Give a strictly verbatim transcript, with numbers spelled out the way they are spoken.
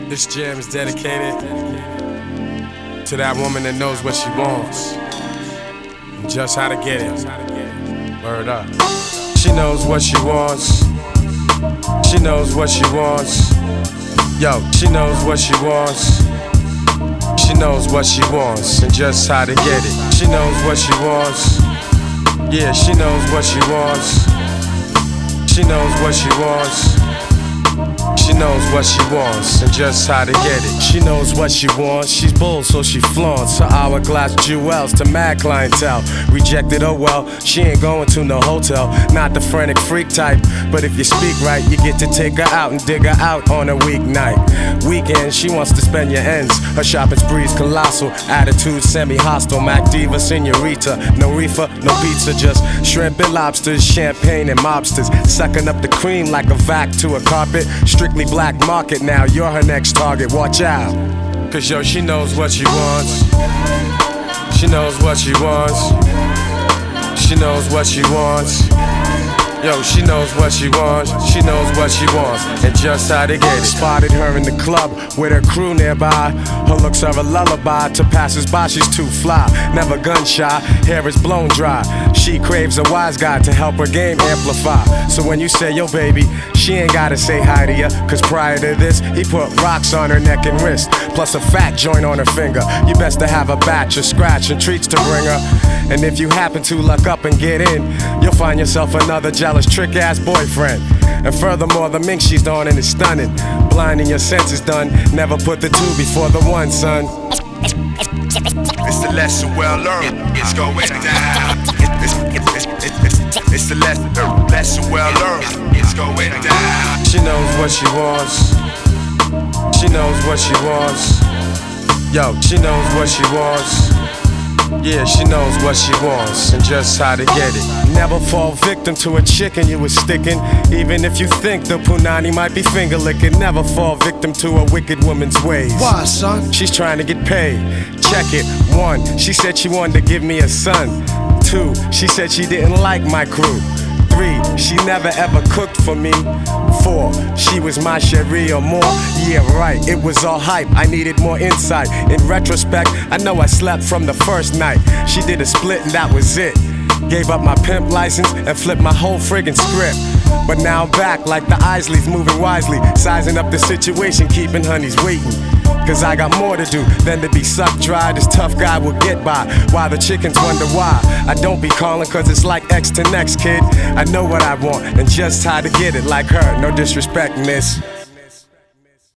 This jam is dedicated to that woman that knows what she wants and just how to get it. Word up. She knows what she wants. She knows what she wants. Yo, she knows what she wants. She knows what she wants and just how to get it. She knows what she wants. Yeah, she knows what she wants. She knows what she wants. She knows what she wants and just how to get it. She knows what she wants. She's bold, so she flaunts her hourglass jewels to mad clientele. Rejected, oh well, she ain't going to no hotel. Not the frantic freak type, but if you speak right, you get to take her out and dig her out on a weeknight. Weekend, she wants to spend your ends. Her shopping spree's colossal, attitude semi-hostile. Mac diva, senorita, no reefer, no pizza, just shrimp and lobsters, champagne and mobsters, sucking up the cream like a vac to a carpet. Strictly black market now, you're her next target, watch out. Cause yo, she knows what she wants. She knows what she wants. She knows what she wants. Yo, she knows what she wants. She knows what she wants and just how to get it. Spotted her in the club with her crew nearby. Her looks are a lullaby to passers-by. She's too fly, never gun shy. Hair is blown dry. She craves a wise guy to help her game amplify. So when you say yo baby, she ain't gotta say hi to ya. Cause prior to this, he put rocks on her neck and wrist, plus a fat joint on her finger. You best to have a batch of scratch and treats to bring her. And if you happen to luck up and get in, you'll find yourself another jealous trick-ass boyfriend. And furthermore, the mink she's on and is stunning. Blinding your senses done. Never put the two before the one, son. It's the lesson well learned. It's going down. It's, it's, it's, it's, it's, it's the lesson, lesson well learned. It's going down. She knows what she wants. She knows what she wants. Yo, she knows what she wants. Yeah, she knows what she wants and just how to get it. Never fall victim to a chicken you was sticking. Even if you think the punani might be finger licking. Never fall victim to a wicked woman's ways. Why, son? She's trying to get paid. Check it. One, she said she wanted to give me a son. Two, she said she didn't like my crew. Three, she never ever cooked for me. Four, she was my cherie or more. Yeah, right, it was all hype. I needed more insight. In retrospect, I know I slept from the first night. She did a split and that was it. Gave up my pimp license and flipped my whole friggin' script. But now I'm back like the Isleys, moving wisely, sizing up the situation, keeping honeys waiting. Cause I got more to do than to be sucked dry. This tough guy will get by. Why the chickens wonder why I don't be calling, cause it's like X to next, kid. I know what I want and just how to get it like her. No disrespect, miss.